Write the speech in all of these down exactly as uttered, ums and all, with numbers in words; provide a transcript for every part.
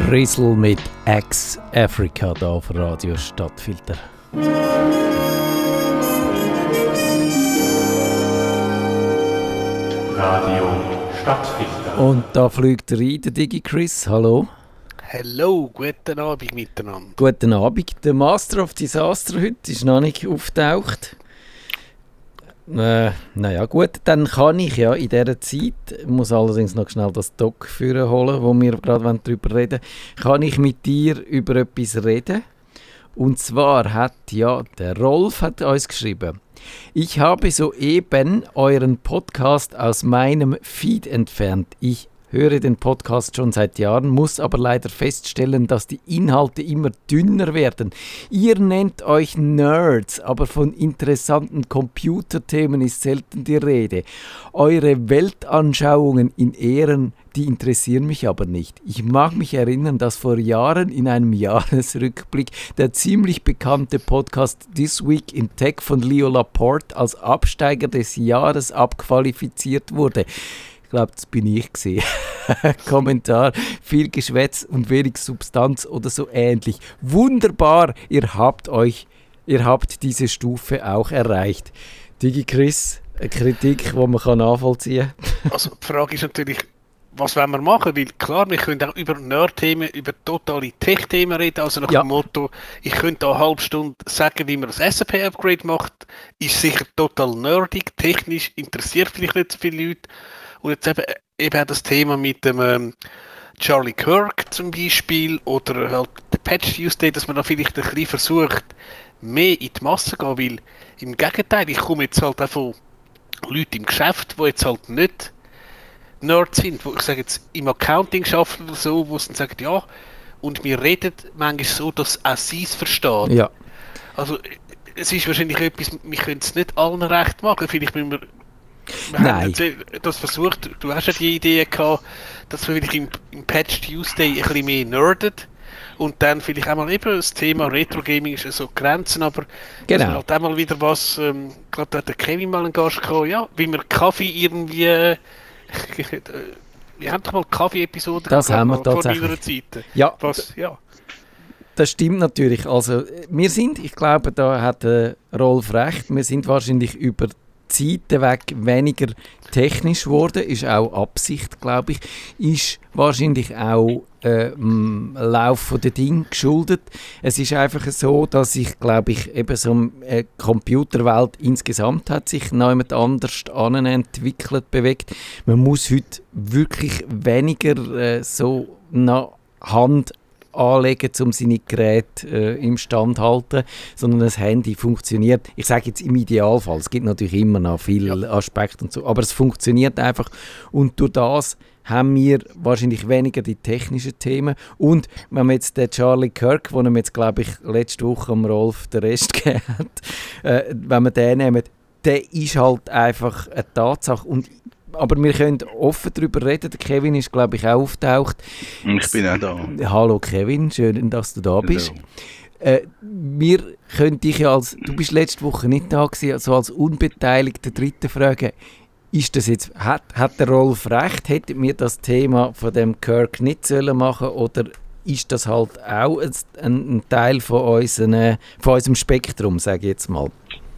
Crystal mit Ex-Africa da auf Radio Stadtfilter. Radio Stadtfilter. Und da fliegt rein der Digi Chris. Hallo. Hallo, guten Abend miteinander. Guten Abend. Der Master of Disaster heute ist noch nicht auftaucht. Äh, naja gut, dann kann ich ja in dieser Zeit, ich muss allerdings noch schnell das Doc führen holen, wo wir gerade darüber reden, kann ich mit dir über etwas reden. Und zwar hat ja, der Rolf hat uns geschrieben: Ich habe soeben euren Podcast aus meinem Feed entfernt. Ich höre den Podcast schon seit Jahren, muss aber leider feststellen, dass die Inhalte immer dünner werden. Ihr nennt euch Nerds, aber von interessanten Computerthemen ist selten die Rede. Eure Weltanschauungen in Ehren, die interessieren mich aber nicht. Ich mag mich erinnern, dass vor Jahren in einem Jahresrückblick der ziemlich bekannte Podcast This Week in Tech von Leo Laporte als Absteiger des Jahres abqualifiziert wurde. Ich glaube, das bin ich gewesen. Kommentar: viel Geschwätz und wenig Substanz oder so ähnlich. Wunderbar, ihr habt euch, ihr habt diese Stufe auch erreicht. Digi Chris, eine Kritik, die man kann nachvollziehen kann. Also die Frage ist natürlich, was wollen wir machen? Weil klar, wir können auch über Nerd-Themen, über totale Tech-Themen reden. Also nach Ja. dem Motto, ich könnte da eine halbe Stunde sagen, wie man das S A P-Upgrade macht. Ist sicher total nerdig, technisch, interessiert vielleicht nicht so viele Leute. Und jetzt eben, eben auch das Thema mit dem ähm, Charlie Kirk zum Beispiel oder halt der Patch Tuesday, dass man da vielleicht ein bisschen versucht, mehr in die Masse zu gehen, weil im Gegenteil, ich komme jetzt halt auch von Leuten im Geschäft, die jetzt halt nicht Nerds sind, wo ich sage jetzt im Accounting arbeiten oder so, wo sie dann sagen, ja, und wir reden manchmal so, dass auch sie es verstehen. Ja. Also es ist wahrscheinlich etwas, wir können es nicht allen recht machen, vielleicht müssen wir Wir Nein. haben das versucht, du hast ja die Idee gehabt, dass wir vielleicht im, im Patch Tuesday ein bisschen mehr nerdet und dann vielleicht auch mal eben das Thema Retro Gaming ist ja so Grenzen, aber Genau. dass wir halt auch mal wieder was, ähm, gerade hat der Kevin mal einen Gast gehabt, ja, wie wir Kaffee irgendwie, äh, wir haben doch mal Kaffee-Episode Das gehabt, haben wir vor tatsächlich. meiner Zeit. Ja, Was, ja. das stimmt natürlich. Also, wir sind, ich glaube, da hat äh, Rolf recht, wir sind wahrscheinlich über Zeiten weg weniger technisch geworden, ist auch Absicht, glaube ich, ist wahrscheinlich auch äh, dem Lauf der Dinge geschuldet. Es ist einfach so, dass ich, glaube ich, eben so eine äh, Computerwelt insgesamt hat sich noch jemand anders an entwickelt, bewegt. Man muss heute wirklich weniger äh, so nach Hand anlegen, um seine Geräte äh, im Stand zu halten, sondern das Handy funktioniert, ich sage jetzt im Idealfall, es gibt natürlich immer noch viele Ja. Aspekte und so, aber es funktioniert einfach und durch das haben wir wahrscheinlich weniger die technischen Themen und wenn man jetzt den Charlie Kirk, den er jetzt glaube ich letzte Woche am Rolf den Rest gegeben hat, äh, wenn wir den nehmen, der ist halt einfach eine Tatsache und aber wir können offen darüber reden. Der Kevin ist, glaube ich, auch auftaucht. Ich bin auch da. Hallo Kevin, schön, dass du da bist. Äh, wir können dich ja als, du bist letzte Woche nicht da gewesen, also als unbeteiligter Dritter fragen, ist das jetzt, hat, hat der Rolf recht, hätten wir das Thema von dem Kirk nicht sollen machen oder ist das halt auch ein, ein Teil von, unseren, von unserem Spektrum, sage ich jetzt mal?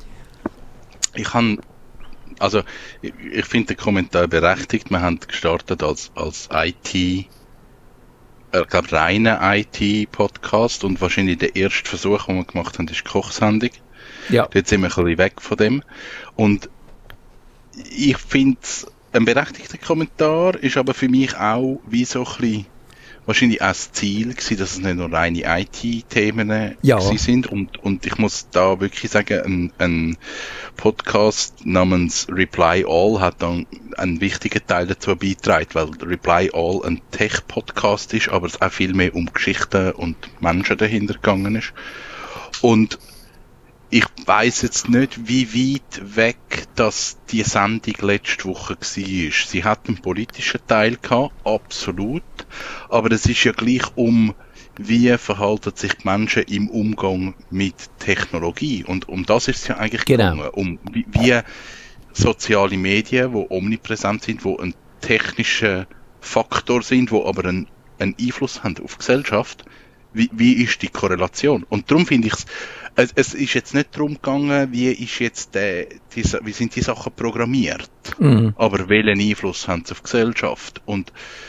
Ich habe, also ich, ich finde den Kommentar berechtigt. Wir haben gestartet als, als I T, ich glaube reiner I T-Podcast und wahrscheinlich der erste Versuch, den wir gemacht haben, ist die Kochsendung. Ja. Jetzt sind wir ein bisschen weg von dem. Und ich finde es ein berechtigter Kommentar, ist aber für mich auch wie so ein bisschen wahrscheinlich auch das Ziel gewesen, dass es nicht nur reine I T-Themen Ja. gewesen sind. Und, und ich muss da wirklich sagen, ein, ein Podcast namens Reply All hat dann einen wichtigen Teil dazu beigetragen, weil Reply All ein Tech-Podcast ist, aber es auch viel mehr um Geschichten und Menschen dahinter gegangen ist. Und ich weiss jetzt nicht, wie weit weg dass die Sendung letzte Woche war. Sie hat einen politischen Teil gehabt, absolut. Aber es ist ja gleich um, wie verhalten sich die Menschen im Umgang mit Technologie. Und um das ist es ja eigentlich Genau. gegangen. Um wie, wie soziale Medien, die omnipräsent sind, die ein technischer Faktor sind, die aber ein einen Einfluss haben auf die Gesellschaft, wie, wie ist die Korrelation? Und darum finde ich es, es ist jetzt nicht darum gegangen, wie ist jetzt der, die, wie sind die Sachen programmiert, mhm. aber welchen Einfluss haben sie auf die Gesellschaft? Und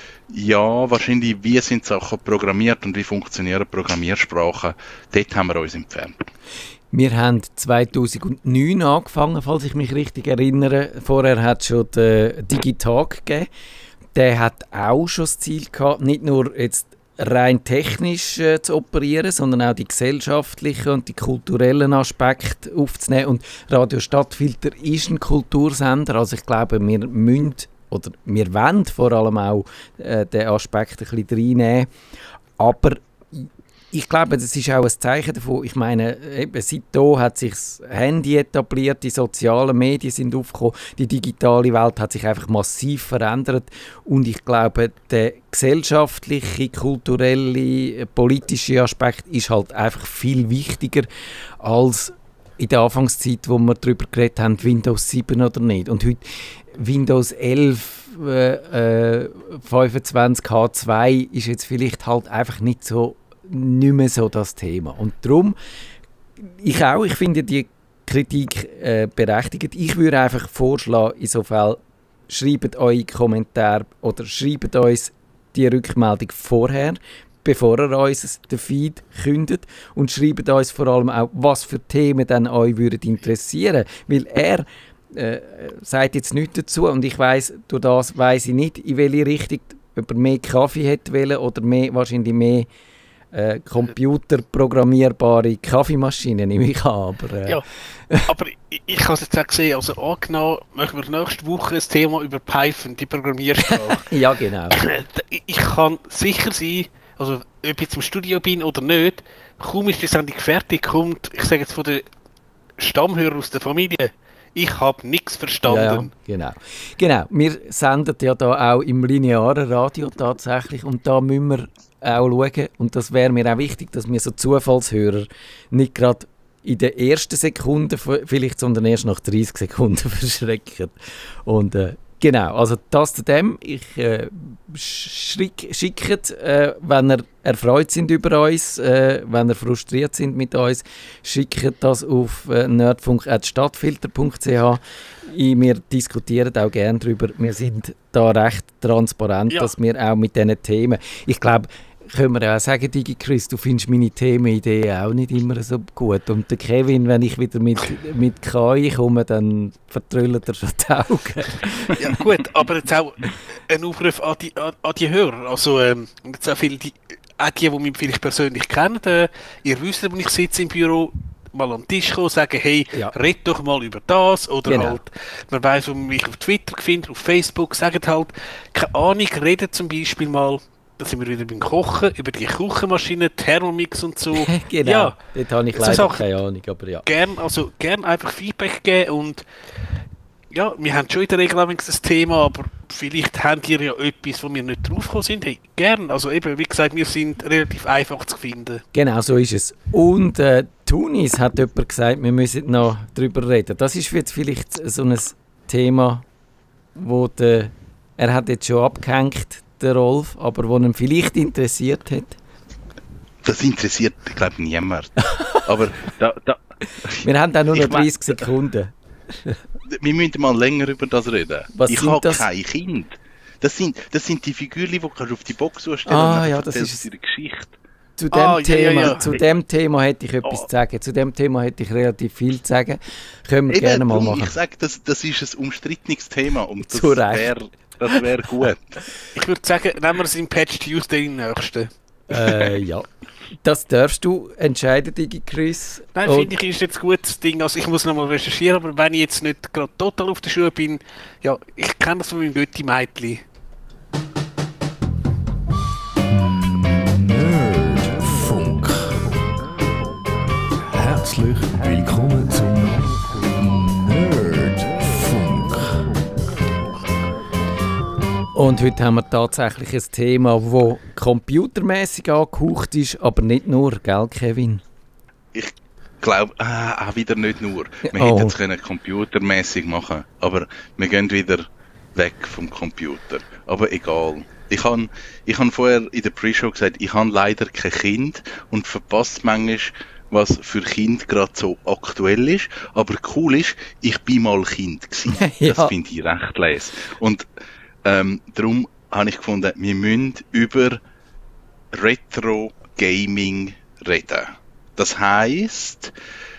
ja, wahrscheinlich, wie sind Sachen programmiert und wie funktionieren Programmiersprachen, dort haben wir uns entfernt. Wir haben zweitausendneun angefangen, falls ich mich richtig erinnere. Vorher hat es schon den Digitag gegeben. Der hat auch schon das Ziel gehabt, nicht nur jetzt rein technisch äh, zu operieren, sondern auch die gesellschaftlichen und die kulturellen Aspekte aufzunehmen. Und Radio Stadtfilter ist ein Kultursender, also ich glaube, wir müssen oder wir wollen vor allem auch äh, den Aspekt ein bisschen reinnehmen. Aber ich glaube, das ist auch ein Zeichen davon. Ich meine, eben seitdem hat sich das Handy etabliert, die sozialen Medien sind aufgekommen, die digitale Welt hat sich einfach massiv verändert. Und ich glaube, der gesellschaftliche, kulturelle, politische Aspekt ist halt einfach viel wichtiger als in der Anfangszeit, wo wir darüber geredet haben, Windows sieben oder nicht. Und heute Windows elf, äh, fünfundzwanzig H zwei ist jetzt vielleicht halt einfach nicht so nicht mehr so das Thema. Und darum, ich auch, ich finde die Kritik äh, berechtigt. Ich würde einfach vorschlagen, insofern schreibt eure Kommentare oder schreibt uns die Rückmeldung vorher, bevor ihr uns den Feed kündet, und schreibt uns vor allem auch, was für Themen dann euch würden interessieren. Weil er äh, sagt jetzt nichts dazu und ich weiss, durch das weiss ich nicht, in welche Richtung, ob er mehr Kaffee hätte wollen oder mehr, wahrscheinlich mehr Äh, computerprogrammierbare Kaffeemaschinen, nehme ich an. Aber, äh. ja, aber ich, ich habe es jetzt auch gesehen, also angenommen, machen wir nächste Woche ein Thema über Python, die Programmiersprache. Ja, genau. Ich kann sicher sein, also ob ich jetzt im Studio bin oder nicht, kaum ist die Sendung fertig, kommt, ich sage jetzt von den Stammhörern aus der Familie, ich habe nichts verstanden. Ja, ja, genau. Genau, wir senden ja da auch im linearen Radio tatsächlich und da müssen wir auch schauen, und das wäre mir auch wichtig, dass wir so Zufallshörer nicht gerade in den ersten Sekunden vielleicht, sondern erst nach dreißig Sekunden verschrecken. Und äh, genau, also das zu dem. Ich äh, schickt, äh, wenn ihr erfreut sind über uns, äh, wenn ihr frustriert sind mit uns, schickt das auf äh, nerdfunk at stadtfilter punkt c h. Wir diskutieren auch gerne darüber. Wir sind da recht transparent, ja, dass wir auch mit diesen Themen, ich glaube, können wir auch sagen, DigiChris, du findest meine Themenideen auch nicht immer so gut. Und der Kevin, wenn ich wieder mit, mit K I komme, dann vertrüllt er schon die Augen. Ja gut, aber jetzt auch ein Aufruf an die, an, an die Hörer. Also ähm, jetzt auch viele, die, auch die, die mich vielleicht persönlich kennen, äh, ihr wisst, wo ich sitze im Büro, mal am Tisch kommen, sagen, hey, ja, red doch mal über das, oder genau, halt, man weiss, wo man mich auf Twitter findet, auf Facebook, sagen halt, keine Ahnung, reden zum Beispiel mal, da sind wir wieder beim Kochen, über die Küchenmaschine, Thermomix und so. Genau, ja, dort habe ich leider Sachen, keine Ahnung, aber ja. Gern, also gern einfach Feedback geben und ja, wir haben schon in der Regel ein Thema, aber vielleicht habt ihr ja etwas, wo wir nicht draufgekommen sind. Hey, gern, also eben, wie gesagt, wir sind relativ einfach zu finden. Genau, so ist es. Und äh, Tunis hat jemand gesagt, wir müssen noch darüber reden. Das ist jetzt vielleicht so ein Thema, wo der, er hat jetzt schon abgehängt, der Rolf, aber wo ihn vielleicht interessiert hat. Das interessiert, glaube ich, niemand. Aber da, da, wir haben auch nur noch dreißig Sekunden. Wir müssen mal länger über das reden. Was ich habe kein Kind. Das sind, das sind die Figuren, die du auf die Box stellen ah, ja, das ist ihre Geschichte. Zu dem, ah, Thema, ja, ja, ja. zu dem Thema hätte ich etwas oh. zu sagen. Zu dem Thema hätte ich relativ viel zu sagen. Können wir Eben, gerne mal machen. Ich sage, das, das ist ein umstrittenes Thema und das wäre das wär gut. Ich würde sagen, nehmen wir es im Patch Tuesday im nächsten. Äh, ja. Das darfst du entscheiden, DigiChris. Nein, finde ich, ist jetzt ein gutes Ding. Also ich muss noch mal recherchieren, aber wenn ich jetzt nicht gerade total auf der Schuhe bin, ja, ich kenne das von meinem Götti-Mädchen. Nerdfunk. Herzlich willkommen zum Nerdfunk. Und heute haben wir tatsächlich ein Thema, das computermäßig angehaucht ist, aber nicht nur, gell, Kevin? Ich glaube, ah, auch wieder nicht nur. Wir oh. hätten es können computermäßig machen, aber wir gehen wieder weg vom Computer. Aber egal. Ich habe ich han vorher in der Pre-Show gesagt, ich habe leider kein Kind und verpasse manchmal, was für Kind gerade so aktuell ist. Aber cool ist, ich bin mal Kind gewesen. Ja. Das finde ich recht les. Und ähm, darum habe ich gefunden, wir müssen über Retro-Gaming reden. Das heisst,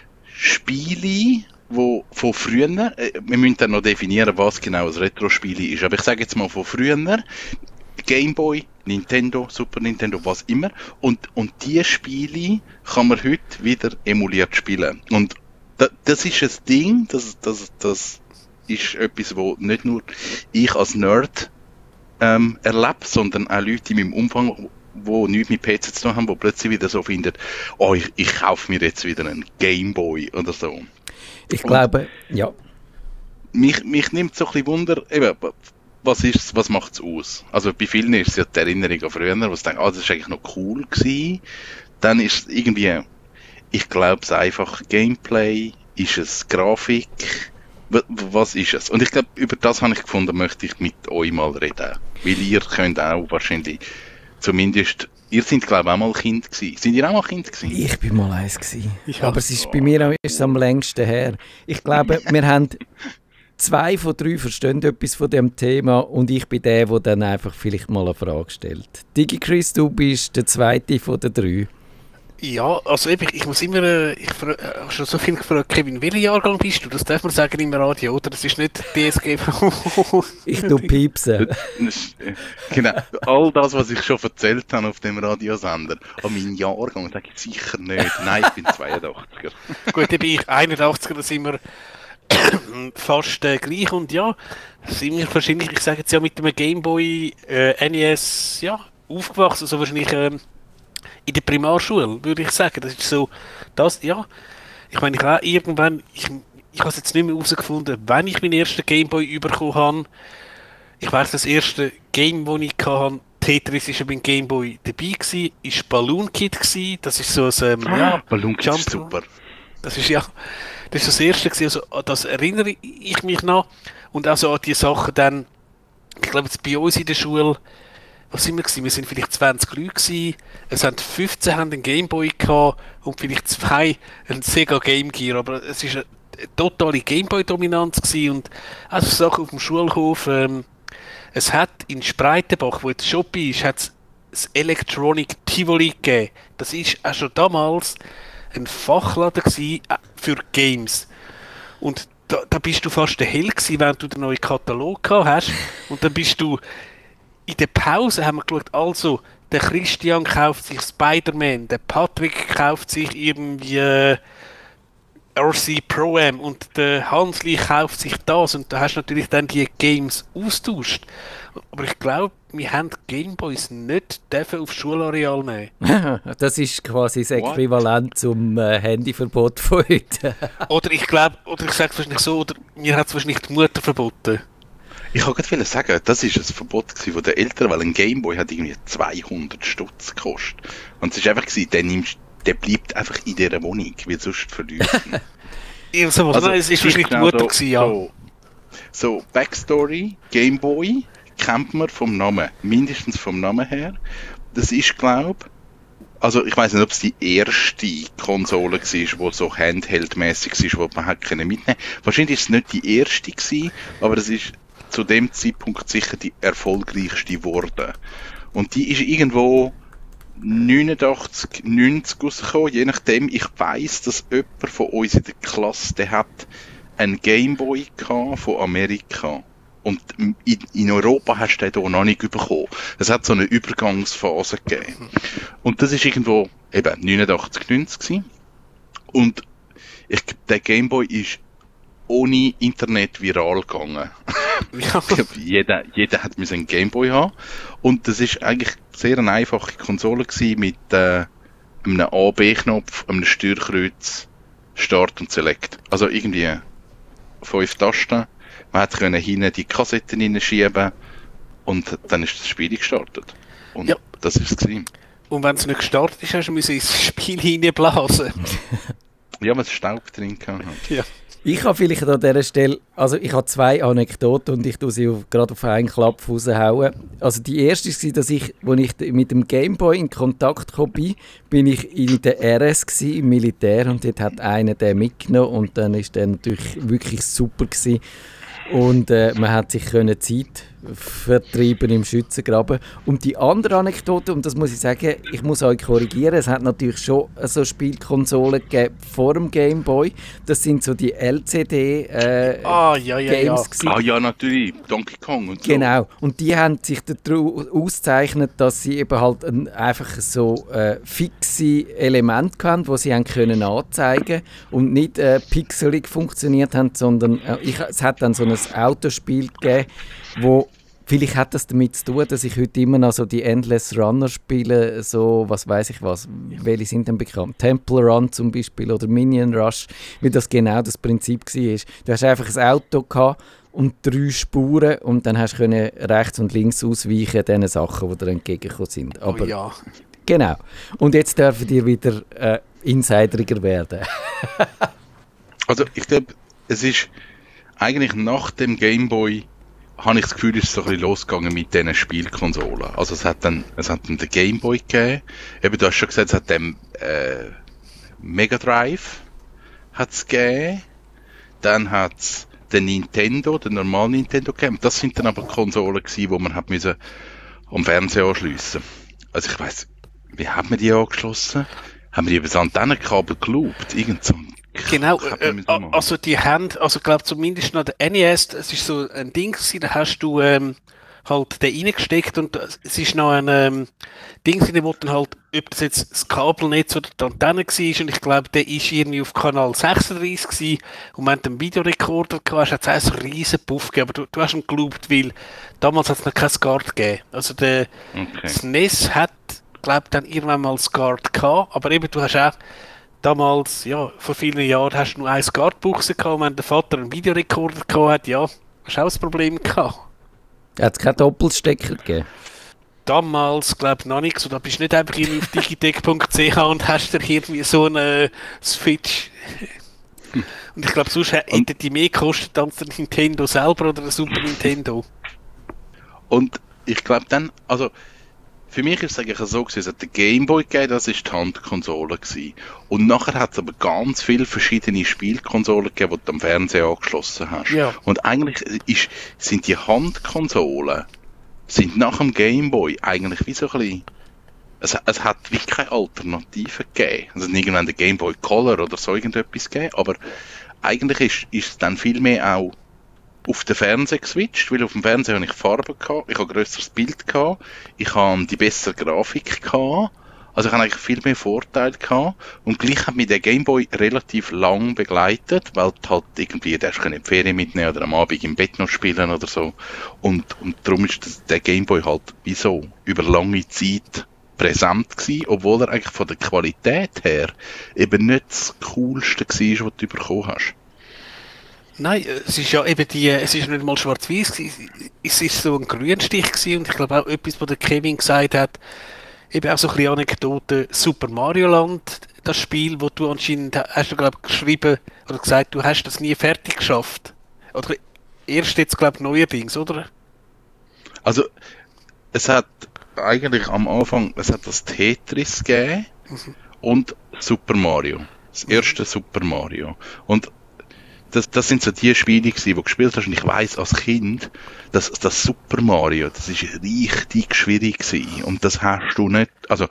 Spiele, wo von früher, äh, wir müssen dann noch definieren, was genau ein Retro-Spiel ist, aber ich sage jetzt mal von früher, Gameboy, Nintendo, Super Nintendo, was immer, und, und diese Spiele kann man heute wieder emuliert spielen. Und da, das ist ein Ding, das, das, das ist etwas, wo nicht nur ich als Nerd ähm, erlebe, sondern auch Leute in meinem Umfang, wo nichts mit P C zu tun haben, die plötzlich wieder so finden, oh, ich, ich kaufe mir jetzt wieder einen Gameboy oder so. Ich glaube, und ja. Mich, mich nimmt so ein bisschen Wunder, eben, was ist, was macht es aus? Also bei vielen ist es ja die Erinnerung an früher, wo sie denken, ah, das ist eigentlich noch cool gewesen. Dann ist es irgendwie, ich glaube es einfach Gameplay, ist es Grafik, w- was ist es? Und ich glaube, über das habe ich gefunden, möchte ich mit euch mal reden. Weil ihr könnt auch wahrscheinlich, zumindest, ihr seid glaube ich auch mal Kind gewesen. Sind ihr auch mal Kind gewesen? Ich bin mal eins gewesen. Ja. Aber es ist bei mir auch erst am längsten her. Ich glaube, wir haben zwei von drei verstehen etwas von dem Thema und ich bin der, der dann einfach vielleicht mal eine Frage stellt. DigiChris, du bist der zweite von den drei. Ja, also eben, ich muss immer, äh, ich habe äh, schon so viel gefragt, Kevin, welcher Jahrgang bist du? Das darf man sagen im Radio, oder? Das ist nicht D S G V. Ich tu piepsen. Genau, all das, was ich schon erzählt habe auf dem Radiosender, an meinen Jahrgang, sage ich sicher nicht. Nein, ich bin zweiundachtziger. Gut, dann bin ich einundachtziger, da sind wir fast äh, gleich und ja, sind wir wahrscheinlich, ich sage jetzt ja mit dem Gameboy äh, N E S, ja, aufgewachsen, so wahrscheinlich ähm, in der Primarschule, würde ich sagen. Das ist so, das, ja, ich meine, ich auch irgendwann, ich, ich habe es jetzt nicht mehr herausgefunden, wann ich meinen ersten Gameboy bekommen habe. Ich weiß, das erste Game, das ich hatte, Tetris ist ja beim Gameboy dabei gewesen, ist Balloon Kid gewesen, das ist so ein, ähm, ja, Balloon Kid ist Jump- super. Das ist ja, das ist das erste gewesen, also an das erinnere ich mich noch. Und also an die Sachen dann, ich glaube jetzt bei uns in der Schule, was sind wir gewesen? Wir sind vielleicht zwanzig Leute gewesen, es haben fünfzehn haben einen Gameboy gehabt und vielleicht zwei einen Sega Game Gear, aber es ist eine totale Gameboy-Dominanz gewesen und also Sachen auf dem Schulhof, ähm, es hat in Spreitenbach, wo jetzt Shop ist, hat es das Electronic Tivoli gegeben. Das ist auch schon damals ein Fachladen gsi für Games. Und da, da bist du fast der Held gsi, wenn du den neuen Katalog gehabt hast. Und dann bist du in der Pause, haben wir geschaut, also der Christian kauft sich Spider-Man, der Patrick kauft sich irgendwie äh, R C Pro-Am und der Hansli kauft sich das und da hast du natürlich dann die Games austauscht. Aber ich glaube, wir haben Gameboys nicht dürfen aufs Schulareal nehmen. Das ist quasi das Äquivalent zum äh, Handyverbot von heute. Oder ich glaube, oder ich sage es wahrscheinlich so, oder mir hat es wahrscheinlich die Mutter verboten. Ich wollte gerade sagen, das ist ein Verbot von den Eltern, weil ein Gameboy hat irgendwie zweihundert Stutz gekostet. Und es war einfach, gewesen, der, nimmst, der bleibt einfach in dieser Wohnung, wie sonst verliert. Ja, sowas, Also, nein, es ist wahrscheinlich die genau Mutter so, gewesen, ja. So, so Backstory, Gameboy, kennt man vom Namen, mindestens vom Namen her. Das ist, glaube also ich weiß nicht, ob es die erste Konsole war, die so handheld-mässig war, die man hätte mitnehmen können. Wahrscheinlich ist es nicht die erste gewesen, aber es ist zu dem Zeitpunkt sicher die erfolgreichste geworden. Und die ist irgendwo neunundachtzig, neunzig rausgekommen, je nachdem. Ich weiss, dass jemand von uns in der Klasse, der hat einen Gameboy gehabt von Amerika. Und in, in Europa hast du den hier noch nicht bekommen. Es hat so eine Übergangsphase gegeben. Und das ist irgendwo eben neunundachtzig, neunzig gewesen. Und ich, der Gameboy ist ohne Internet viral gegangen. Ja. jeder, jeder hat einen Gameboy haben. Und das ist eigentlich sehr eine einfache Konsole gewesen mit äh, einem A B Knopf, einem Steuerkreuz, Start und Select. Also irgendwie fünf Tasten. Man hat können hinten die Kassetten hineinschieben und dann ist das Spiel gestartet. Und Ja. das ist es gewesen. Und wenn es nicht gestartet ist, hast du ins Spiel hineinblasen. Ja, weil es Staub drin gehabt hat. Ja. Ich habe vielleicht an dieser Stelle, also ich habe zwei Anekdoten und ich tue sie auf, gerade auf einen Klapp raushauen. Also die erste war, dass ich, als ich mit dem Gameboy in Kontakt gekommen bin, bin ich in der R S gsi, im Militär, und dort hat einer den mitgenommen und dann war der natürlich wirklich super gewesen. Und äh, man hat sich können Zeit vertrieben im Schützengraben. Und die andere Anekdote, und das muss ich sagen, ich muss euch korrigieren, es hat natürlich schon so Spielkonsolen gegeben vor dem Gameboy. Das sind so die L C D äh, ah, ja, ja, Games ja. Ah ja, natürlich, Donkey Kong und so. Genau, und die haben sich daraus ausgezeichnet, dass sie eben halt ein, einfach so äh, fixe Elemente hatten, die sie haben können anzeigen und nicht äh, pixelig funktioniert haben, sondern äh, ich, es hat dann so ein Autospiel gegeben, wo vielleicht hat das damit zu tun, dass ich heute immer noch so die Endless Runner spiele, so, was weiß ich was, welche sind denn bekannt? Temple Run zum Beispiel oder Minion Rush, weil das genau das Prinzip war. Du hast einfach ein Auto gehabt und drei Spuren und dann hast du können rechts und links ausweichen den Sachen, die dir entgegengekommen sind. Aber, oh ja. Genau. Und jetzt dürfen ihr wieder äh, Insideriger werden. Also ich glaube, es ist eigentlich nach dem Gameboy habe ich das Gefühl, es ist so ein bisschen losgegangen mit diesen Spielkonsolen. Also es hat dann, es hat dann den Gameboy gegeben. Eben, du hast schon gesagt, es hat den äh, Mega Drive hat's gegeben. Dann hat es den Nintendo, den normalen Nintendo gegeben. Das sind dann aber Konsolen gewesen, wo man hat müssen am Fernseher anschliessen. Also ich weiss, wie hat man die angeschlossen? Haben wir die über das Antennenkabel geloopt? Irgend so Genau, äh, also die haben, also ich glaube zumindest noch der N E S, es ist so ein Ding gewesen, da hast du ähm, halt den reingesteckt und es ist noch ein ähm, Ding gewesen, wo dann halt, ob das jetzt das Kabelnetz oder die Antenne war, und ich glaube, der ist irgendwie auf Kanal sechsunddreißig gewesen, und wenn du einen Videorekorder gehabt hast, hat es auch so einen riesen Puff gegeben, aber du, du hast ihn geloopt, weil damals hat es noch kein SCART gegeben. Also der, okay. Das N E S hat, glaube ich, dann irgendwann mal SCART gehabt, aber eben, du hast auch damals, ja, vor vielen Jahren hast du nur eine SCART-Buchse gehabt, und wenn der Vater einen Videorekorder gehabt hat, ja, hast du auch ein Problem gehabt. Hat es keinen Doppelstecker gegeben? Damals, glaube ich, noch nicht so. Da bist du nicht einfach auf digitec punkt c h und hast dir irgendwie so einen Switch. Und ich glaube, sonst hätte die mehr gekostet als der Nintendo selber oder der Super Nintendo. Und ich glaube dann, also für mich ist es eigentlich so gewesen, es hat den Gameboy gegeben, das war die Handkonsole gewesen. Und nachher hat es aber ganz viele verschiedene Spielkonsolen gegeben, die du am Fernseher angeschlossen hast. Ja. Und eigentlich ist, sind die Handkonsolen sind nach dem Gameboy eigentlich wie so ein bisschen, es, es hat wie keine Alternative gegeben. Also irgendwann der Gameboy Color oder so irgendetwas gegeben, aber eigentlich ist, ist es dann viel mehr auch auf den Fernseher geswitcht, weil auf dem Fernseher habe ich Farben gehabt, ich habe ein grösseres Bild gehabt, ich habe die bessere Grafik gehabt, also ich habe eigentlich viel mehr Vorteile gehabt und gleich hat mich der Gameboy relativ lang begleitet, weil du halt irgendwie, der hast du in die Ferien mitnehmen oder am Abend im Bett noch spielen oder so und, und darum ist das, der Gameboy halt wie so über lange Zeit präsent gewesen, obwohl er eigentlich von der Qualität her eben nicht das Coolste war, was du bekommen hast. Nein, es ist ja eben die, es ist nicht mal schwarz-weiß gewesen, es ist so ein Grünstich gewesen und ich glaube auch etwas, was der Kevin gesagt hat, eben auch so ein bisschen Anekdote, Super Mario Land, das Spiel, wo du anscheinend, hast du glaube geschrieben oder gesagt, du hast das nie fertig geschafft. Oder erst jetzt glaube ich neuerdings, oder? Also, es hat eigentlich am Anfang, es hat das Tetris gegeben mhm. und Super Mario. Das erste mhm. Super Mario. Und Das, das sind so die Spiele, die du gespielt hast. Und ich weiss als Kind, dass das Super Mario, das ist richtig schwierig gewesen. Und das hast du nicht, also,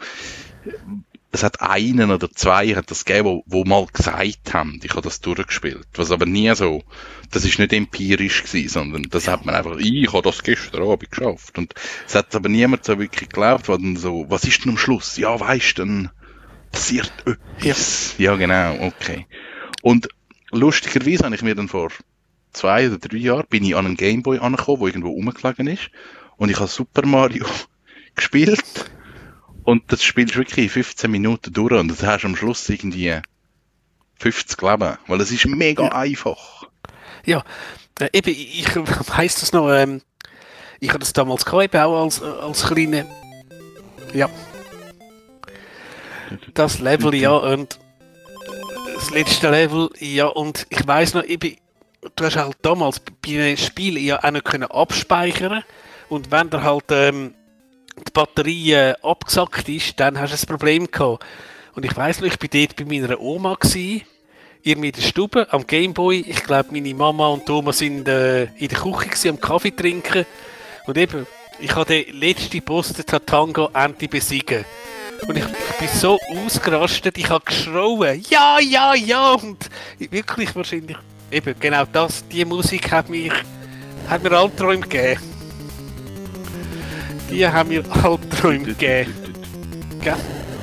es hat einen oder zwei, hat das gegeben, wo, wo mal gesagt haben, ich habe das durchgespielt. Was aber nie so, das ist nicht empirisch gewesen, sondern das hat man einfach, ich habe das gestern Abend geschafft. Und es hat aber niemand so wirklich geglaubt, weil dann so, was ist denn am Schluss? Ja, weisst, dann passiert etwas. Ja, ja genau, okay. Und lustigerweise habe ich mir dann vor zwei oder drei Jahren bin ich an einen Gameboy angekommen, der irgendwo rumgelegen ist. Und ich habe Super Mario gespielt. Und das spielst du wirklich in fünfzehn Minuten durch. Und das hast du am Schluss irgendwie fünfzig Leben. Weil es ist mega ja. einfach. Ja, äh, eben, ich weiss das noch, ähm, ich habe das damals gehabt, eben auch als, als kleine, ja, das Level, ja, und das letzte Level, ja, und ich weiss noch, ich bin, du hast halt damals bei den Spielen ja auch nicht können abspeichern und wenn da halt ähm, die Batterie äh, abgesackt ist, dann hast du ein Problem gehabt. Und ich weiss noch, ich war dort bei meiner Oma gewesen, irgendwie in der Stube am Gameboy. Ich glaube, meine Mama und Oma sind äh, in der Küche gewesen, am Kaffee trinken. Und eben, ich habe den letzten Boss, den Tatango, endlich besiegen. Und ich, ich bin so ausgerastet, ich habe geschrauen, ja, ja, ja, und wirklich wahrscheinlich, eben, genau das, die Musik hat mich, hat mir Albträume gegeben. Die haben mir Albträume gegeben. Gell?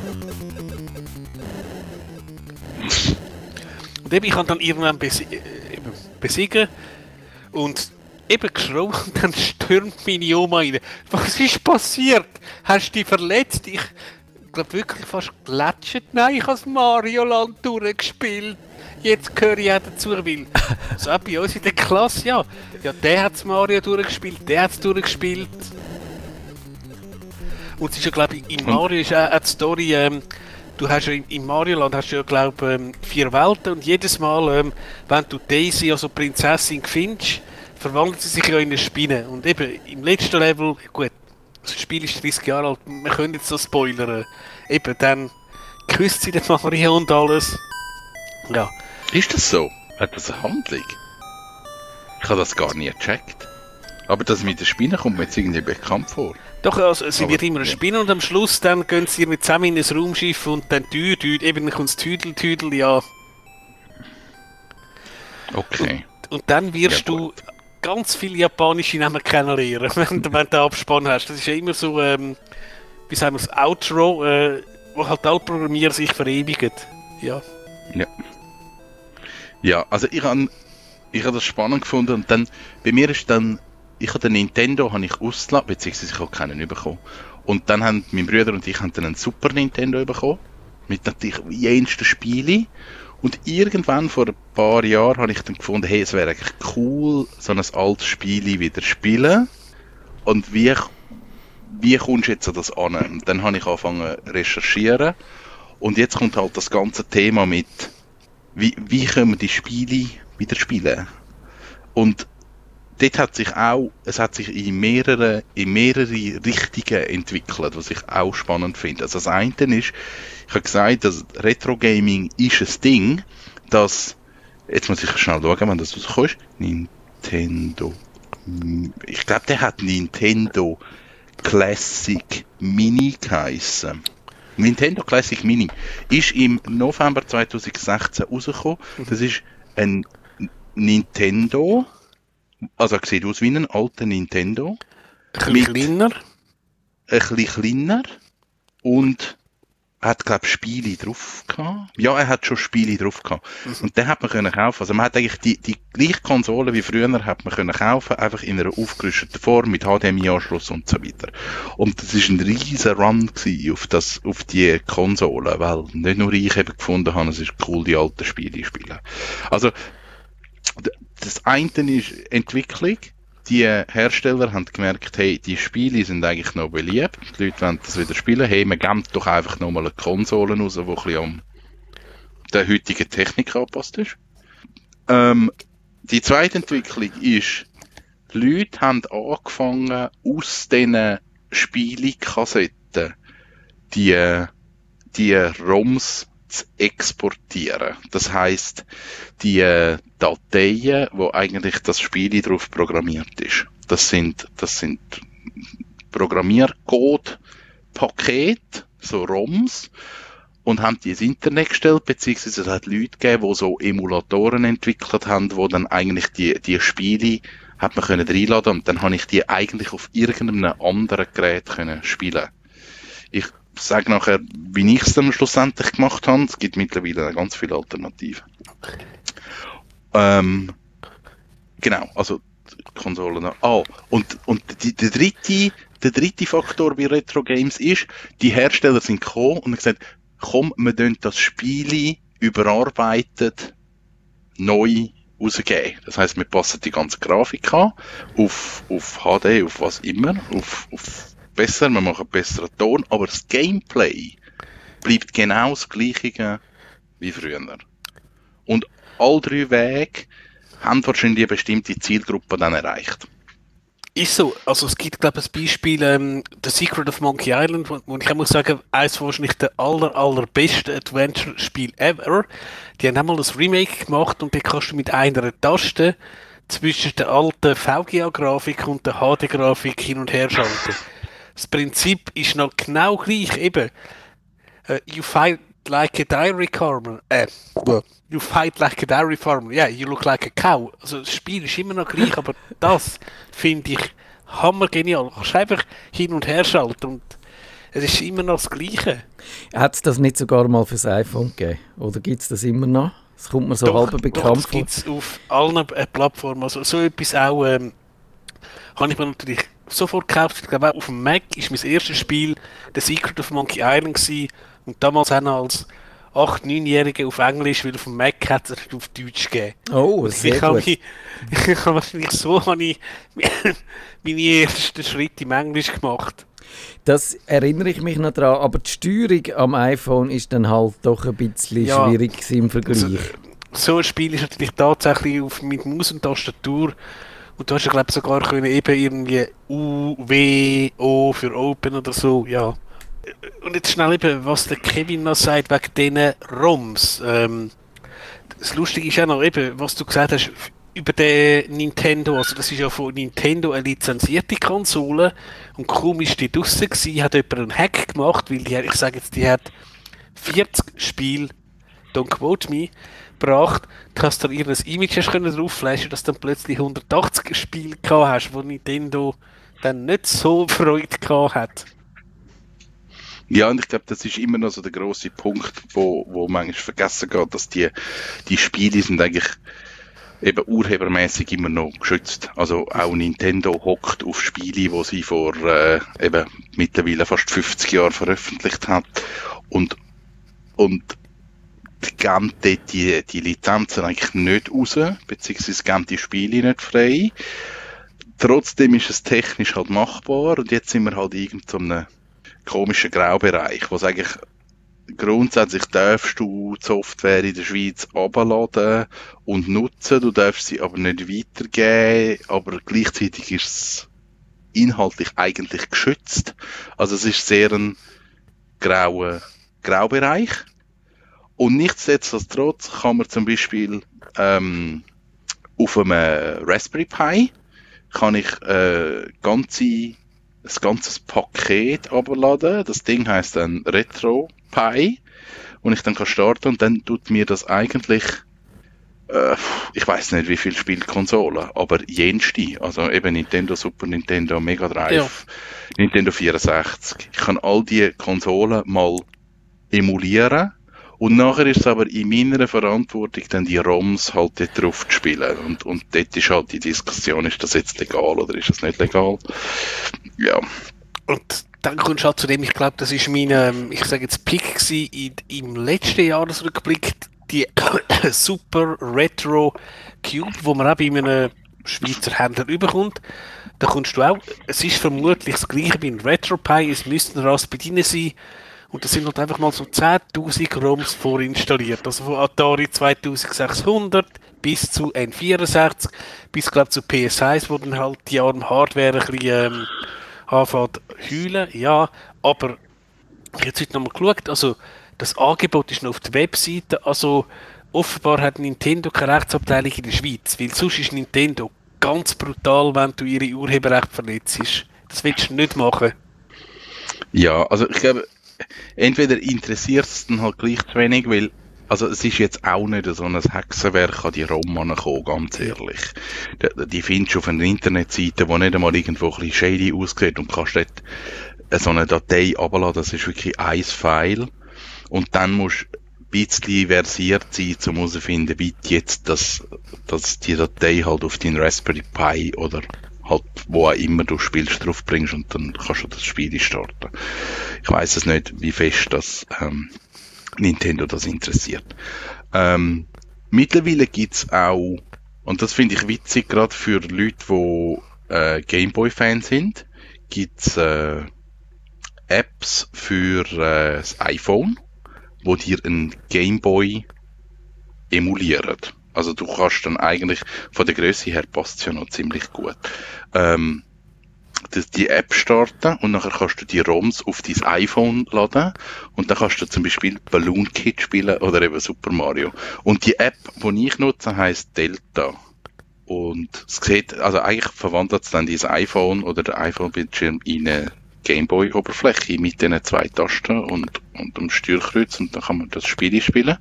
Und eben, ich habe dann irgendwann besi eben, besiegen und eben geschrauen und dann stürmt meine Oma rein. Was ist passiert? Hast du dich verletzt? Ich glaube wirklich fast gelatscht. Nein, ich habe das Mario Land durchgespielt. Jetzt gehöre ich auch dazu, weil so bei uns in der Klasse, ja, ja der hat das Mario durchgespielt, der hat es durchgespielt. Und es ist ja, glaube ich, in Mario ist auch, auch die Story, ähm, du hast ja im Mario Land hast du ja, glaube ähm, vier Welten und jedes Mal, ähm, wenn du Daisy, also Prinzessin, findest, verwandelt sie sich ja in eine Spinne. Und eben, im letzten Level, gut, das Spiel ist dreißig Jahre alt, wir können jetzt so spoilern. Eben, dann küsst sie den Mario und alles. Ja. Ist das so? Hat das eine Handlung? Ich habe das gar nie gecheckt. Aber das mit der Spinne kommt mir jetzt irgendwie bekannt vor. Doch, also, sie Aber, wird immer eine Spinne und am Schluss dann gehen sie mit zusammen in ein Raumschiff und dann Tü, Tü, eben dann kommt das Tüdel, Tüdel, ja. Okay. Und, und dann wirst Ja, du ganz viele japanische Namen kennenlernen, wenn, du- wenn du den Abspann hast. Das ist ja immer so, ähm, wie sagen wir das, Outro, äh, wo halt alle Programmierer sich verewigen. Ja. Ja, also ich habe ich hab das spannend gefunden und dann, bei mir ist dann, ich habe den Nintendo habe ich ausgelassen, beziehungsweise ich habe keinen bekommen. Und dann haben mein Bruder und ich haben dann einen Super Nintendo bekommen, mit natürlich jensten Spielen. Und irgendwann vor ein paar Jahren habe ich dann gefunden, hey, es wäre eigentlich cool, so ein altes Spiel wieder spielen. Und wie, wie kommst du jetzt an das an? Und dann habe ich angefangen zu recherchieren. Und jetzt kommt halt das ganze Thema mit, wie, wie können wir die Spiele wieder spielen? Und dort hat sich auch, es hat sich in mehrere, in mehrere Richtungen entwickelt, was ich auch spannend finde. Also das eine ist, ich habe gesagt, dass Retro Gaming ist ein Ding, das, jetzt muss ich schnell schauen, wenn das rauskommt, Nintendo, ich glaube, der hat Nintendo Classic Mini geheissen. Nintendo Classic Mini ist im November zwanzig sechzehn rausgekommen. Das ist ein Nintendo, also er sieht aus wie ein alter Nintendo. Ein Mit- bisschen kleiner. Ein bisschen kleiner und er hat, glaube ich, Spiele drauf gehabt. Ja, er hat schon Spiele drauf gehabt. Und den hat man können kaufen. Also man hat eigentlich die, die gleiche Konsole wie früher hat man können kaufen, einfach in einer aufgerüsteten Form mit H D M I-Anschluss und so weiter. Und das ist ein riesen Run gewesen auf das, auf die Konsole, weil nicht nur ich eben gefunden habe, es ist cool, die alten Spiele zu spielen. Also, d- das eine ist Entwicklung. Die Hersteller haben gemerkt, hey, die Spiele sind eigentlich noch beliebt. Die Leute wollen das wieder spielen. Hey, man gibt doch einfach nochmal eine Konsole raus, die ein bisschen an der heutigen Technik angepasst ist. Ähm, die zweite Entwicklung ist, die Leute haben angefangen, aus diesen Spielekassetten die, die ROMs zu exportieren. Das heisst, die äh, Dateien, wo eigentlich das Spiel drauf programmiert ist. Das sind, das sind Programmiercode-Pakete, so ROMs, und haben die ins Internet gestellt, beziehungsweise es hat Leute gegeben, die so Emulatoren entwickelt haben, wo dann eigentlich die, die Spiele hat man können reinladen und dann habe ich die eigentlich auf irgendeinem anderen Gerät können spielen. Ich sage nachher, wie ich es dann schlussendlich gemacht habe. Es gibt mittlerweile ganz viele Alternativen. Ähm, genau, also Konsolen. Ah, und, und die, der, dritte, der dritte Faktor bei Retro Games ist, die Hersteller sind gekommen und haben gesagt, komm, wir dürfen das Spiel überarbeitet neu rausgeben. Das heisst, wir passen die ganze Grafik an, auf, auf H D, auf was immer, auf, auf besser, wir machen besseren Ton, aber das Gameplay bleibt genau das gleiche wie früher. Und all drei Wege haben wahrscheinlich eine bestimmte Zielgruppe dann erreicht. Ist so. Also es gibt, glaube ich, ein Beispiel, ähm, The Secret of Monkey Island, wo, wo ich auch muss sagen, eines wahrscheinlich der aller, allerbesten Adventure-Spiel ever. Die haben einmal ein Remake gemacht und da kannst du mit einer Taste zwischen der alten V G A-Grafik und der H D-Grafik hin und her schalten. Das Prinzip ist noch genau gleich, eben. Uh, you fight like a dairy farmer. Äh, you fight like a dairy farmer. Yeah, you look like a cow. Also das Spiel ist immer noch gleich, aber das finde ich hammergenial. Du kannst einfach hin und her schalten und es ist immer noch das Gleiche. Hat es das nicht sogar mal fürs iPhone gegeben? Oder gibt es das immer noch? Das kommt mir so Doch, halb bekannt doch, das vor. gibt es auf allen äh, Plattformen. Also so etwas auch, ähm, habe ich mir natürlich sofort gekauft. Ich glaube auch auf dem Mac ist mein erstes Spiel The Secret of Monkey Island gewesen. Und damals auch noch als acht-, neunjähriger auf Englisch, weil auf dem Mac hat es auf Deutsch gegeben. Oh, sehr ich habe gut. mich, ich habe wahrscheinlich so habe ich meine ersten Schritte im Englisch gemacht. Das erinnere ich mich noch dran, aber die Steuerung am iPhone ist dann halt doch ein bisschen Ja. schwierig gewesen im Vergleich. So, so ein Spiel ist natürlich tatsächlich auf, mit Maus und Tastatur. Und du hast ja, glaube ich, sogar können eben irgendwie U, W, O für Open oder so, ja. Und jetzt schnell eben, was der Kevin noch sagt wegen diesen ROMs. Ähm, das Lustige ist ja noch eben, was du gesagt hast über den Nintendo. Also das ist ja von Nintendo eine lizenzierte Konsole. Und kaum ist die draussen gewesen, hat jemand einen Hack gemacht, weil die, ich sage jetzt, die hat vierzig Spiele, don't quote me, gebracht, dass du ihr Image hast können draufflashen, dass du dann plötzlich hundertachtzig Spiele gehabt hast, wo Nintendo dann nicht so Freude gehabt hat. Ja, und ich glaube, das ist immer noch so der grosse Punkt, wo, wo manchmal vergessen geht, dass die, die Spiele sind eigentlich eben urhebermäßig immer noch geschützt. Also auch Nintendo hockt auf Spiele, wo sie vor äh, eben mittlerweile fast fünfzig Jahren veröffentlicht hat und, und die geben dort die, die Lizenzen eigentlich nicht raus, beziehungsweise geben die Spiele nicht frei. Trotzdem ist es technisch halt machbar und jetzt sind wir halt irgend so einem komischen Graubereich, wo es eigentlich grundsätzlich darfst du die Software in der Schweiz runterladen und nutzen, du darfst sie aber nicht weitergeben, aber gleichzeitig ist es inhaltlich eigentlich geschützt. Also es ist sehr ein grauer Graubereich. Und nichtsdestotrotz kann man zum Beispiel ähm, auf einem Raspberry Pi kann ich äh, ganze, ein ganzes Paket abladen. Das Ding heisst dann Retro Pi und ich dann kann starten und dann tut mir das eigentlich, äh, ich weiß nicht wie viele Spielkonsolen, aber jenste, also eben Nintendo, Super Nintendo, Mega Drive, Ja. Nintendo vierundsechzig. Ich kann all die Konsolen mal emulieren. Und nachher ist es aber in meiner Verantwortung, dann die ROMs halt dort drauf zu spielen. Und, und dort ist halt die Diskussion, ist das jetzt legal oder ist das nicht legal? Ja. Und dann kommst du halt zu dem, ich glaube, das ist mein, ähm, ich sage jetzt Pick gewesen, in, im letzten Jahresrückblick, die Super Retro Cube, wo man auch bei einem Schweizer Händler überkommt. Da kommst du auch, es ist vermutlich das gleiche wie ein Retro Pi, es müsste ein Raspberry sein. Und da sind halt einfach mal so zehntausend ROMs vorinstalliert. Also von Atari zweitausendsechshundert bis zu N vierundsechzig, bis glaube zu P S eins, wo dann halt die arme Hardware ein bisschen ähm, anfängt heulen. Ja, aber ich habe jetzt heute nochmal geschaut, also das Angebot ist noch auf der Webseite, also offenbar hat Nintendo keine Rechtsabteilung in der Schweiz, weil sonst ist Nintendo ganz brutal, wenn du ihre Urheberrechte verletzt. Das willst du nicht machen. Ja, also ich glaube, entweder interessiert es dann halt gleich zu wenig, weil also es ist jetzt auch nicht so ein Hexenwerk an die ROM angekommen, ganz ehrlich. Die, die findest du auf einer Internetseite, die nicht einmal irgendwo ein bisschen shady aussieht und kannst dort so eine Datei abladen, das ist wirklich ein File und dann musst du ein bisschen versiert sein, um herauszufinden, wie jetzt das, dass die Datei halt auf deinen Raspberry Pi oder halt wo auch immer du spielst drauf bringst und dann kannst du das Spiel starten. Ich weiss es nicht, wie fest das ähm, Nintendo das interessiert. Ähm, mittlerweile gibt's auch, und das finde ich witzig, gerade für Leute, die äh, Gameboy-Fans sind, gibt's äh, Apps für äh, das iPhone, wo dir ein Gameboy emulieren. Also du kannst dann eigentlich, von der Grösse her passt es ja noch ziemlich gut, ähm, die, die App starten und nachher kannst du die ROMs auf dein iPhone laden und dann kannst du zum Beispiel Balloon Kid spielen oder eben Super Mario. Und die App, die ich nutze, heisst Delta. Und es sieht, also eigentlich verwandelt es dann dieses iPhone oder der iPhone-Bildschirm in eine Gameboy-Oberfläche mit diesen zwei Tasten und, und dem Steuerkreuz und dann kann man das Spiel spielen.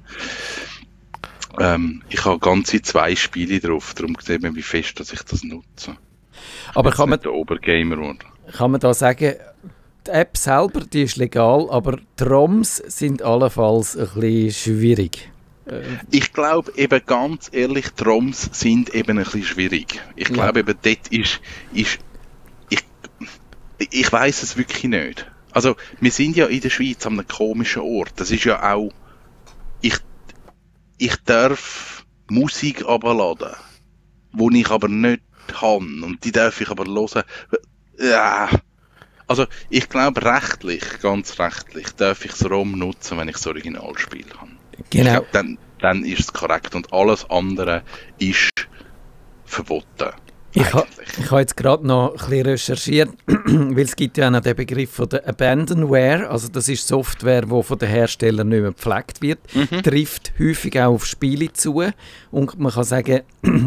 Ähm, ich habe ganze zwei Spiele drauf, darum sieht man, wie fest dass ich das nutze. Aber kann man, der Obergamer oder? kann man da sagen, die App selber, die ist legal, aber die ROMs sind allenfalls ein bisschen schwierig. Ich glaube eben ganz ehrlich, die ROMs sind eben ein bisschen schwierig. Ich glaube ja. eben, dort ist, ist ich, ich weiss es wirklich nicht. Also, wir sind ja in der Schweiz an einem komischen Ort. Das ist ja auch, ich, ich darf Musik runterladen, die ich aber nicht kann. Und die darf ich aber hören. Ja. Also, ich glaube rechtlich, ganz rechtlich, darf ich das ROM nutzen, wenn ich das Originalspiel habe. Genau. Ich glaub, dann, dann ist es korrekt und alles andere ist verboten. Ich habe ha jetzt gerade noch ein bisschen recherchiert, weil es gibt ja auch noch den Begriff von der Abandonware, also das ist Software, die von den Herstellern nicht mehr gepflegt wird, mhm. trifft häufig auch auf Spiele zu und man kann sagen,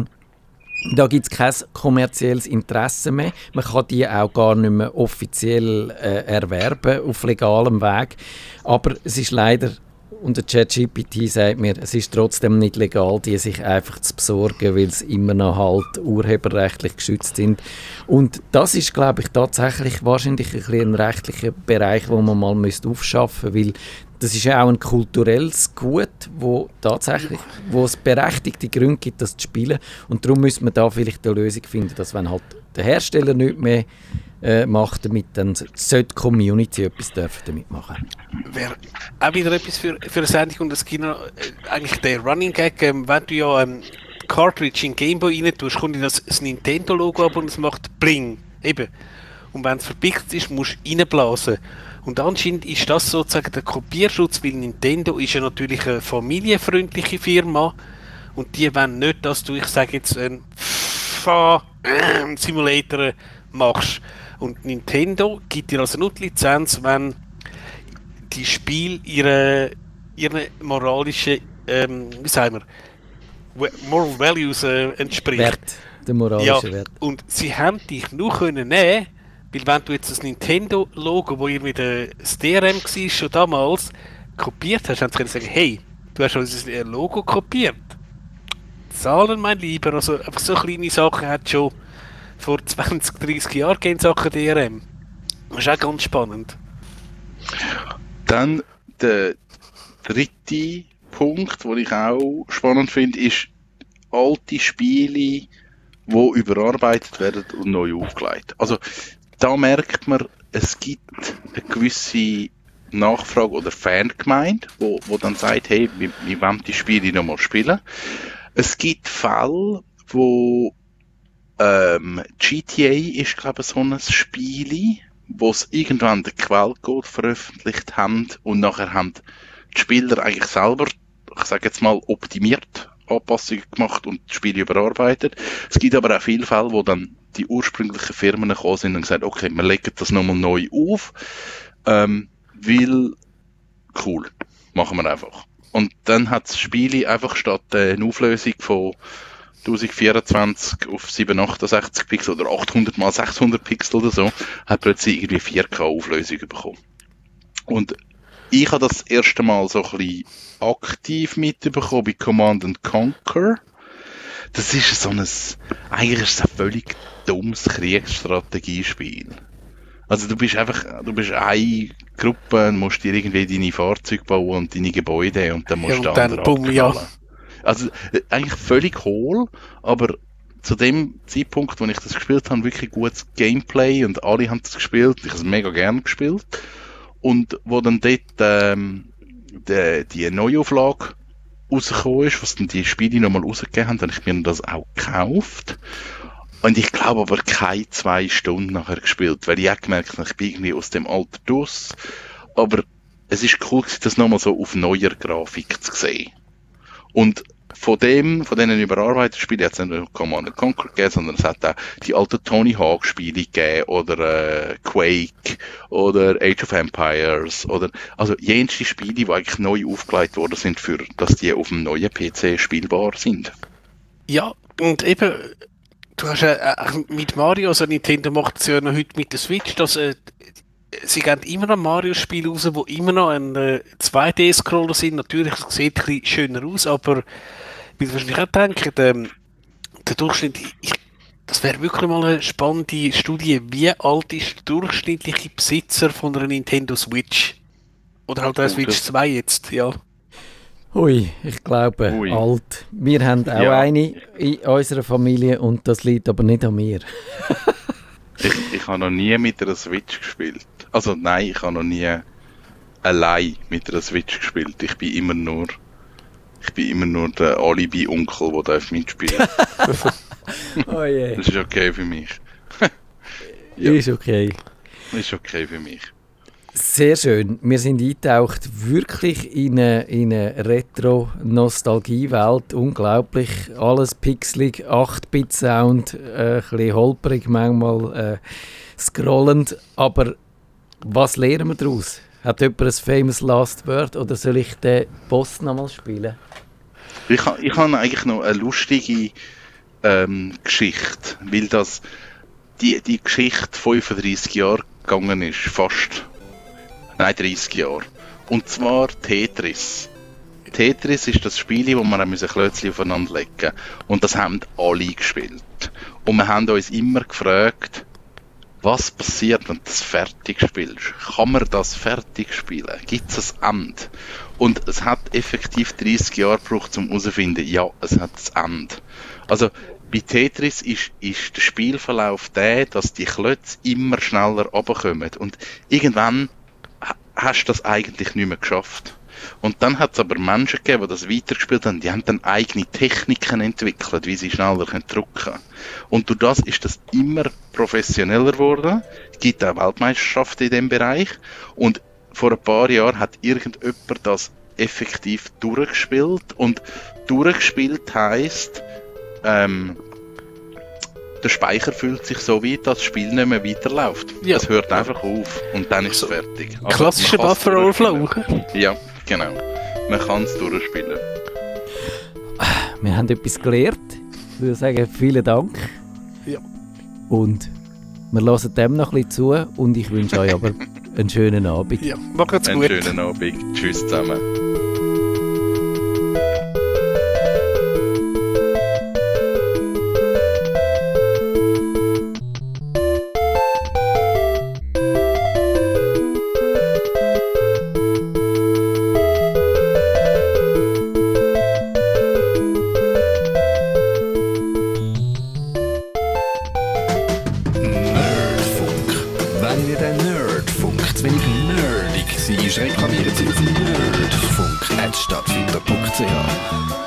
da gibt es kein kommerzielles Interesse mehr. Man kann die auch gar nicht mehr offiziell äh, erwerben auf legalem Weg, aber es ist leider, und der ChatGPT sagt mir, es ist trotzdem nicht legal, die sich einfach zu besorgen, weil sie immer noch halt urheberrechtlich geschützt sind. Und das ist, glaube ich, tatsächlich wahrscheinlich ein, bisschen ein rechtlicher Bereich, wo man mal müsste aufschaffen müsste, weil das ist ja auch ein kulturelles Gut, wo tatsächlich, wo es berechtigte Gründe gibt, das zu spielen. Und darum müsste man da vielleicht eine Lösung finden, dass wenn halt der Hersteller nichts mehr äh, macht damit, dann sollte die Community etwas damit machen. Wäre auch wieder etwas für, für eine Sendung und es gibt noch, äh, eigentlich der Running Gag, ähm, wenn du ja ähm, Cartridge in Game Boy rein tust, kommt das, das Nintendo-Logo ab und es macht Bling. Eben. Und wenn es verpixelt ist, musst du reinblasen. Und anscheinend ist das sozusagen der Kopierschutz, weil Nintendo ist ja natürlich eine familienfreundliche Firma und die wollen nicht, dass du, ich sage jetzt, einen Simulator machst. Und Nintendo gibt dir also nur die Lizenz, wenn die Spiele ihre, ihre moralische, ähm, wie sagen wir, Moral Values äh, entspricht. Wert, der moralische ja, Wert. Und sie haben dich nur können nehmen, weil wenn du jetzt das Nintendo-Logo, wo irgendwie das D R M war, schon damals kopiert hast, haben sie können sagen, hey, du hast unser Logo kopiert. Zahlen, mein Lieber, also einfach so kleine Sachen hat schon vor zwanzig, dreissig Jahren gehen Sachen D R M. Das ist auch ganz spannend. Dann der dritte Punkt, den ich auch spannend finde, ist alte Spiele, die überarbeitet werden und neu aufgelegt. Also da merkt man, es gibt eine gewisse Nachfrage oder Fangemeinde, wo, wo dann sagt, hey, wir, wir wollen die Spiele nochmal spielen. Es gibt Fälle, wo ähm, G T A ist, glaube ich, so ein Spiel, wo es irgendwann den Quellcode veröffentlicht haben und nachher haben die Spieler eigentlich selber, ich sage jetzt mal, optimiert Anpassungen gemacht und die Spiele überarbeitet. Es gibt aber auch viele Fälle, wo dann die ursprünglichen Firmen gekommen sind und gesagt, okay, wir legen das nochmal neu auf, ähm, weil cool, machen wir einfach. Und dann hat das Spiel einfach statt äh, eine Auflösung von tausendvierundzwanzig auf siebenhundertachtundsechzig Pixel oder achthundert mal sechshundert Pixel oder so, hat plötzlich irgendwie vier K Auflösung bekommen. Und ich habe das erste Mal so ein bisschen aktiv mitbekommen bei Command and Conquer. Das ist so ein, eigentlich ist es ein völlig dummes Kriegsstrategiespiel. Also du bist einfach, du bist eine Gruppe und musst dir irgendwie deine Fahrzeuge bauen und deine Gebäude und dann musst ja, du andere bumm, ja. Also eigentlich völlig hohl, aber zu dem Zeitpunkt, wo ich das gespielt habe, wirklich gutes Gameplay und alle haben das gespielt. Ich habe es mega gerne gespielt. Und wo dann dort ähm, die, die Neuauflage rausgekommen ist, was dann die Spiele nochmal rausgegeben haben, habe ich mir das auch gekauft. Und ich glaube aber keine zwei Stunden nachher gespielt, weil ich auch gemerkt habe, ich bin irgendwie aus dem Alter draus. Aber es ist cool, das nochmal so auf neuer Grafik zu sehen. Und von dem, von diesen überarbeiteten Spielen hat es nicht nur Command and Conquer gegeben, sondern es hat auch die alten Tony Hawk Spiele gegeben oder äh, Quake oder Age of Empires oder also jenste Spiele, die eigentlich neu aufgelegt worden sind, für dass die auf dem neuen P C spielbar sind. Ja, und eben, du hast ja äh, mit Mario, also Nintendo macht es ja noch heute mit der Switch, dass äh, sie geben immer noch Mario-Spiele raus, die immer noch ein äh, zwei D-Scroller sind. Natürlich, es sieht ein bisschen schöner aus, aber wie du wahrscheinlich auch denken, ähm, der Durchschnitt, ich, das wäre wirklich mal eine spannende Studie, wie alt ist der durchschnittliche Besitzer von einer Nintendo Switch? Oder halt eine Switch zwei jetzt, ja. Ui, ich glaube, Ui. alt. Wir haben auch Ja. eine in unserer Familie und das liegt aber nicht an mir. Ich, ich habe noch nie mit einer Switch gespielt. Also nein, ich habe noch nie allein mit einer Switch gespielt. Ich bin immer nur, ich bin immer nur der Alibi-Onkel, der darf mitspielen. Oh je. Das ist okay für mich. Ja. Ist okay. Das ist okay für mich. Sehr schön. Wir sind eingetaucht wirklich in eine, in eine Retro-Nostalgie-Welt. Unglaublich. Alles pixelig, acht-Bit-Sound, äh, ein bisschen holprig, manchmal äh, scrollend. Aber was lernen wir daraus? Hat jemand ein famous Last Word oder soll ich den Boss nochmal spielen? Ich, ha- ich habe eigentlich noch eine lustige ähm, Geschichte, weil das die, die Geschichte fünfunddreissig Jahre gegangen ist, fast. Nein, dreißig Jahre. Und zwar Tetris. Tetris ist das Spiel, wo man Klötzchen aufeinander legen musste. Und das haben alle gespielt. Und wir haben uns immer gefragt, was passiert, wenn du das fertig spielst? Kann man das fertig spielen? Gibt es ein Ende? Und es hat effektiv dreißig Jahre gebraucht, um herauszufinden, ja, es hat ein Ende. Also bei Tetris ist, ist der Spielverlauf der, dass die Klötze immer schneller runterkommen. Und irgendwann hast du das eigentlich nicht mehr geschafft. Und dann hat es aber Menschen gegeben, die das weitergespielt haben, die haben dann eigene Techniken entwickelt, wie sie schneller können drücken. Und durch das ist das immer professioneller geworden. Es gibt auch Weltmeisterschaften in diesem Bereich. Und vor ein paar Jahren hat irgendjemand das effektiv durchgespielt. Und durchgespielt heisst, ähm, der Speicher fühlt sich so weit, dass das Spiel nicht mehr weiterläuft. Ja. Es hört einfach auf und dann ist es fertig. Also, Klassischer man kann's Buffer Overflow. durchspielen. Ja, genau. Man kann es durchspielen. Wir haben etwas gelernt. Ich würde sagen, vielen Dank. Ja. Und wir hören dem noch ein bisschen zu und ich wünsche euch aber einen schönen Abend. Ja, macht's Einen gut. schönen Abend. Tschüss zusammen. Nerdfunk. Wenn ihr den Nerdfunk zu wenig nerdig seid, reklamiert sie auf nerdfunk at stadtfinder punkt c h.